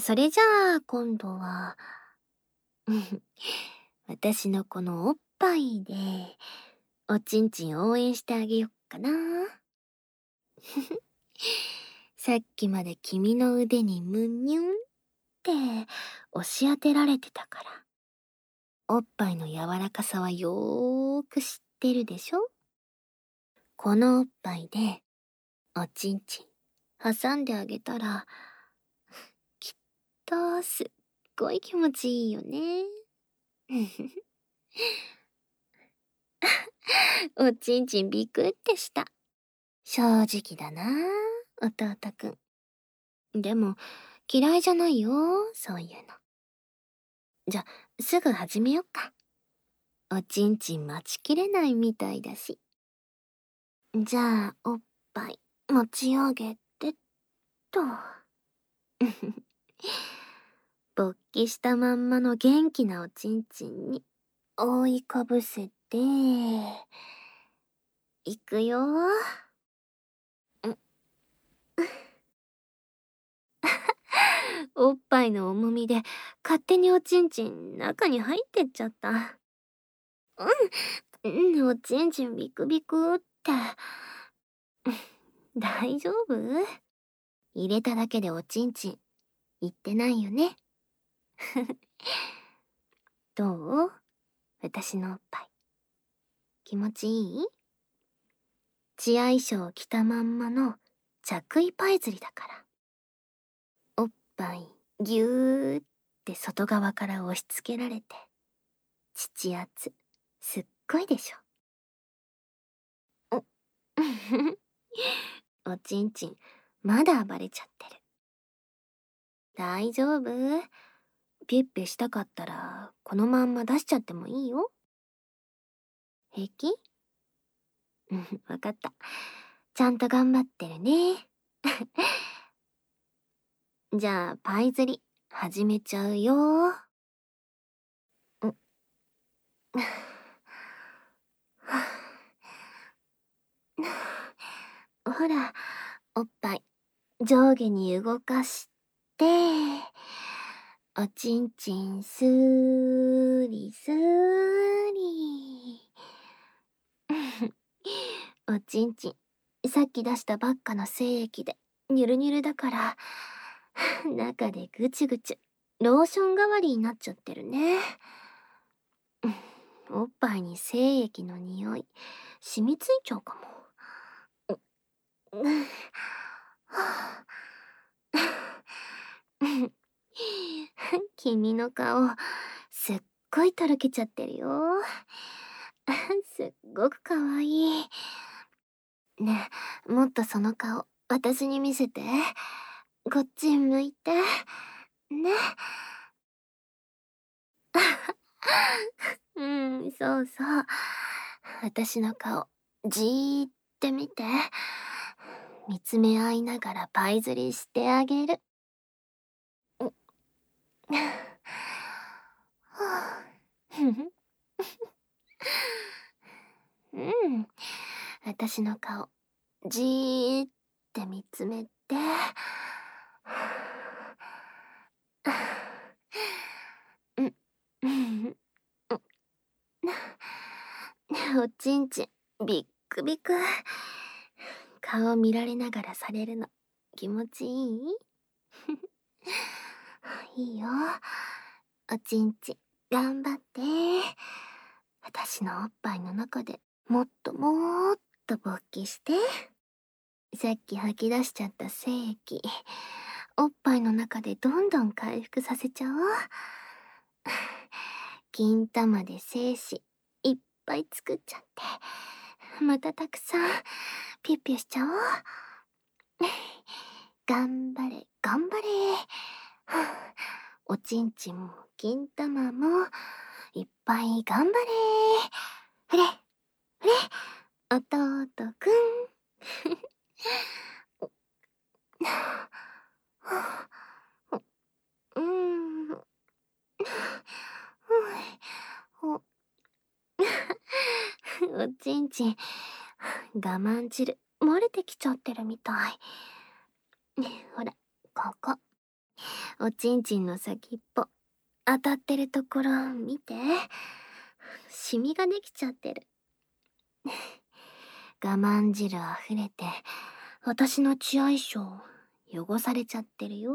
それじゃあ、今度は、私のこのおっぱいで、おちんちん応援してあげよっかな。さっきまで君の腕にむにゅんって押し当てられてたから。おっぱいの柔らかさはよーく知ってるでしょ？このおっぱいで、おちんちん挟んであげたら、きっとすっごい気持ちいいよね。おちんちんビクってした。正直だなあ、弟くん。でも、嫌いじゃないよ、そういうの。じゃ、すぐ始めよっか。おちんちん待ちきれないみたいだし。じゃあ、おっぱい持ち上げてっと。勃起したまんまの元気なおちんちんに覆いかぶせて、いくよ。おっぱいの重みで勝手におちんちん中に入ってっちゃった。おちんちんビクビクって。大丈夫？入れただけでおちんちんいってないよね。どう？私のおっぱい。気持ちいい？血合い衣装着たまんまの着衣パイ釣りだから。おっぱいぎゅーって外側から押し付けられて、乳圧すっごいでしょ。おちんちんまだ暴れちゃってる。大丈夫？ピッピしたかったらこのまんま出しちゃってもいいよ。平気？わかった。ちゃんと頑張ってるね。じゃあパイ釣り始めちゃうよ。ほら、おっぱい上下に動かして、おちんちんスーリスーリ。おちんちん、さっき出したばっかの精液でニュルニュルだから、中でぐちゅぐちゅ、ローション代わりになっちゃってるね。おっぱいに精液の匂い、染みついちゃうかも。君の顔、すっごいとろけちゃってるよ。すっごくかわいい。ねえ、もっとその顔、私に見せて。こっち向いて。ね。うん、そうそう。私の顔、じーって見て。見つめ合いながらパイ釣りしてあげる。うん。私の顔、じーって見つめて。うん。おちんちん、びっくびく。顔見られながらされるの、気持ちいい？いいよ。おちんちん、頑張って。私のおっぱいの中でもっともっと勃起して。さっき吐き出しちゃった精液、おっぱいの中でどんどん回復させちゃおう。金玉で精子いっぱい作っちゃって、またたくさんピュッピュしちゃおう。頑張れ、頑張れ。おちんちんも金玉もいっぱい頑張れ。ふれ、ふれ、弟くん。うん。おちんちん、我慢汁漏れてきちゃってるみたい。ほら、ここ。 おちんちんの先っぽ、当たってるところ見て。シミができちゃってる。我慢汁あふれて、私の血相性汚されちゃってるよ。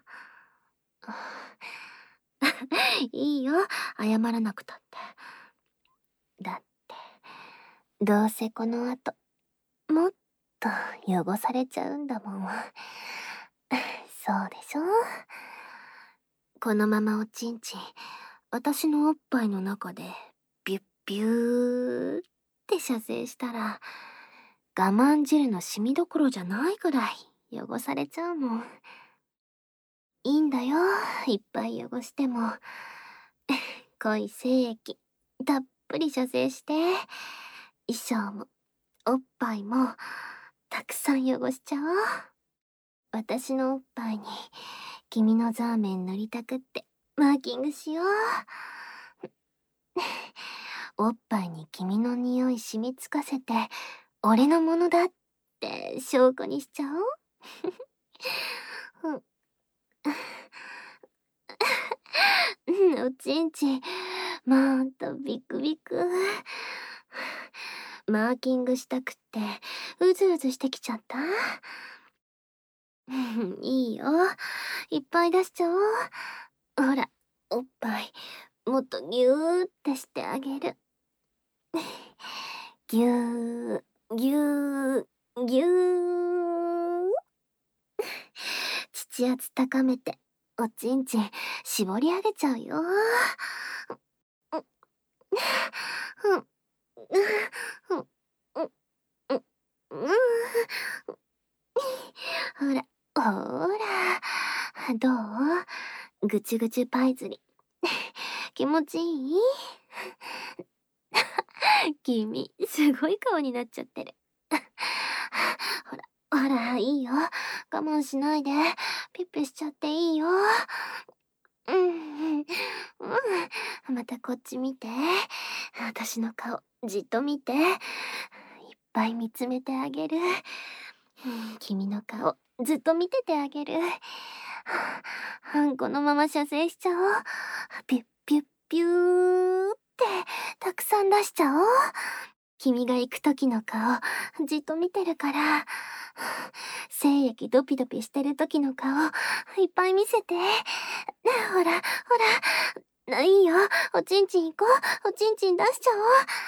いいよ、謝らなくたって。だって、どうせこの後、もっと汚されちゃうんだもん。そうでしょ？このままおちんちん、私のおっぱいの中で、ビュッビューって射精したら、我慢汁のシミどころじゃないぐらい汚されちゃうもん。いいんだよ、いっぱい汚しても。濃い精液、たっぷり射精して、衣装も、おっぱいも、たくさん汚しちゃおう。私のおっぱいに、君のザーメン塗りたくってマーキングしよう。おっぱいに君の匂い染みつかせて、俺のものだって証拠にしちゃおう。おちんちん、またビクビク。マーキングしたくって、うずうずしてきちゃった。いいよ。いっぱい出しちゃおう。ほら、おっぱい、もっとギューってしてあげる。ぎゅー、ぎゅー、ぎゅー。乳圧高めて、おちんちん、絞り上げちゃうよ。うん、うん、うん、うん、うん。ほら、ほら。どう？ぐちゅぐちゅパイズリ。気持ちいい？君、すごい顔になっちゃってる。ほら、ほら、いいよ。我慢しないで。ピッピしちゃっていいよ。うん、うん。またこっち見て。私の顔、じっと見て。いっぱい見つめてあげる。君の顔、ずっと見ててあげる。このまま射精しちゃおう。ピュッピュッピューってたくさん出しちゃおう。君が行く時の顔、じっと見てるから。精液ドピドピしてる時の顔、いっぱい見せて。ほら、ほら。いいよ。おちんちん行こう。おちんちん出しちゃおう。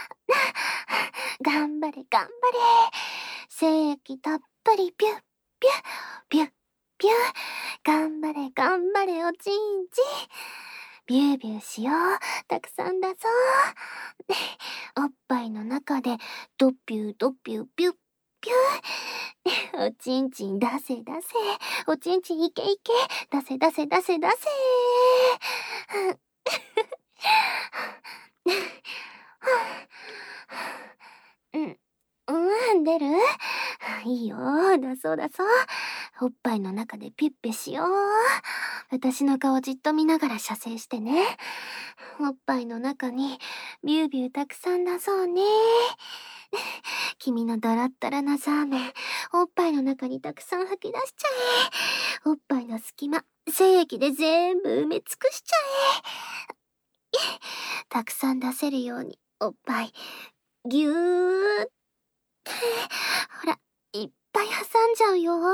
頑張れ、頑張れ。精液たっぷりピュッ、ピュッ、ピュッ、ピュッ。頑張れ、頑張れ、おちんちん。ビュービューしよう。たくさん出そう。おっぱいの中で、ドピュードピューピュッ、ピュー。おちんちん出せ出せ。おちんちんいけいけ。出せ出せ出せ出せ。うん。出る？いいよ。出そう出そう。おっぱいの中でピュッピュしよう。私の顔じっと見ながら射精してね。おっぱいの中にビュービューたくさん出そうね。君のだらったらなザーメン、おっぱいの中にたくさん吐き出しちゃえ。おっぱいの隙間、精液で全部埋め尽くしちゃえ。たくさん出せるように、おっぱい、ぎゅーって、ほら、いっぱい挟んじゃうよ。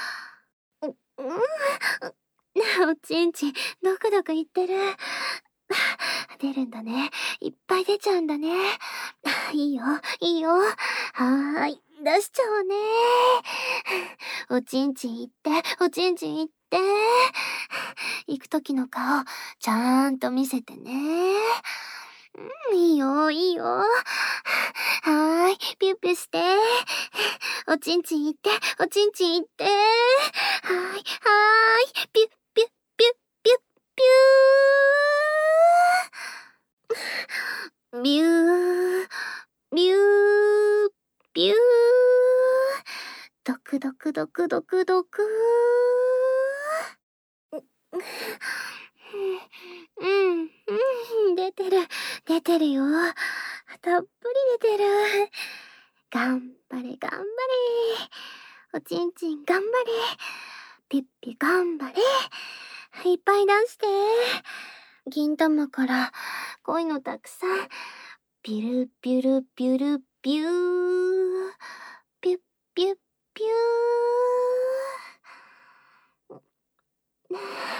おちんちん、どくどくいってる。出るんだね。いっぱい出ちゃうんだね。いいよ、いいよ。はーい、出しちゃおうね。おちんちん行って、おちんちん行って。行く時の顔、ちゃんと見せてね。いいよ、いいよ。はーい、ピュッピュして。おちんちん行って、おちんちん行って。はーい、はーい、ピュッピュッピュッピュッピュー。ビュー、ビュー、ビュー。ドクドクドクドクドク。うん、出てる、出てるよ。たっぷり出てる。頑張れ、頑張れ。おちんちん頑張れ。ピッピ頑張れ。 いっぱい出して。銀玉から濃いのたくさん。ピュルピュルピュルピュー。ピュッピュッピュー。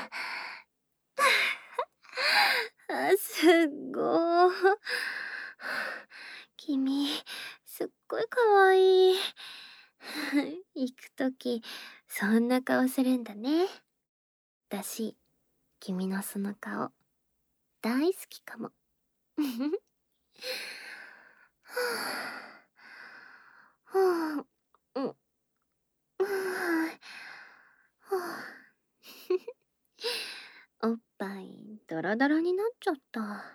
すっごー。君、すっごいかわいい。行くとき、そんな顔するんだね。私、君のその顔、大好きかも。はあ、うん、はあ、おっぱい、ドロドロになっちゃった。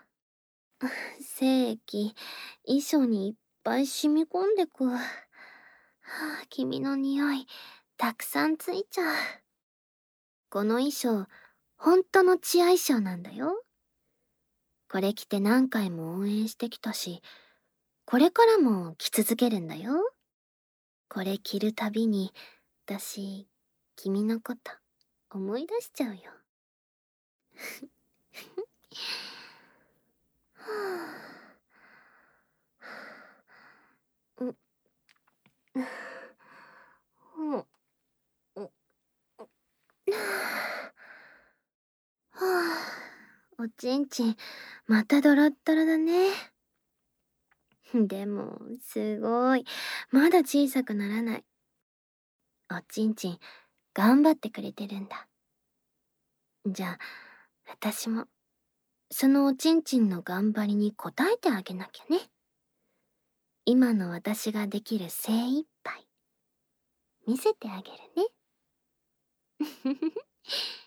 精液、衣装にいっぱい染み込んでく。はあ、君の匂い、たくさんついちゃう。この衣装、ほんとの血合い衣装なんだよ。これ着て何回も応援してきたし、これからも着続けるんだよ。これ着るたびに、私、君のこと思い出しちゃうよ。はあ、う、う、う、はあ、おちんちん、またドロッドロだね。でも、すごい。まだ小さくならない。おちんちん、頑張ってくれてるんだ。じゃあ、私も、そのおちんちんの頑張りに応えてあげなきゃね。今の私ができる精一杯、見せてあげるね。